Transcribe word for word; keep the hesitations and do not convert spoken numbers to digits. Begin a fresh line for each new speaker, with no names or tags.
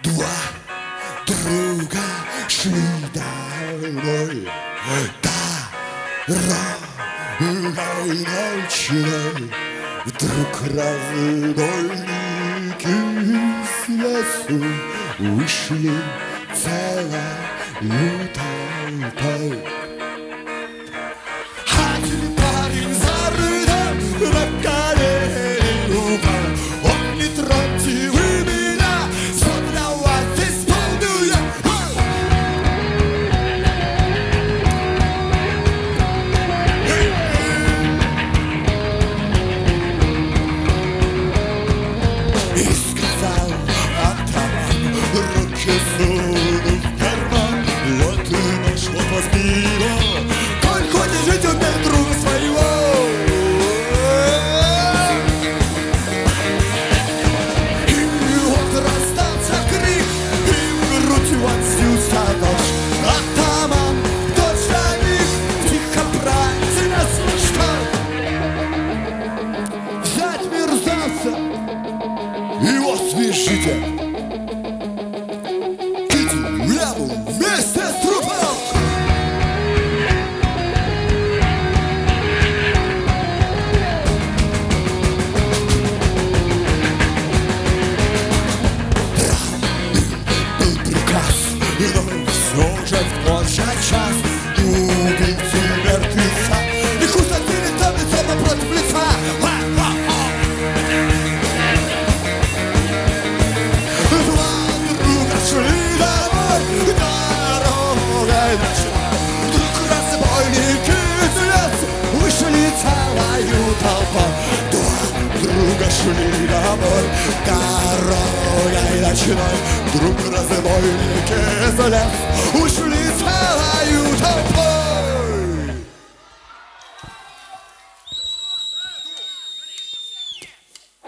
Два друга шли домой дорогой ночной. Вдруг разбойники с лесу вышли целою толпой. Один парень за рулем на колени упал. Он: не троньте вы меня, все для вас исполню я. И сказал атаман, руки сунув в карман: вот и нашло поспило, коль хочешь жить, умей друга своего. И вот раздался крик, и в грудь вонзился нож. Атаман точно них тихо произнес: что взять мерзавца, его свяжите, кидите в яму вместе с трупом. Был приказ, но все же в тот же час убийцы мертвеца их усадили там лицом напротив лица. Два друга шли домой дорогой ночной. Вдруг разбойники из лесу вышли целою толпой. Два друга шли домой дорогой ночной. Вдруг разбойники из лесу ушли целою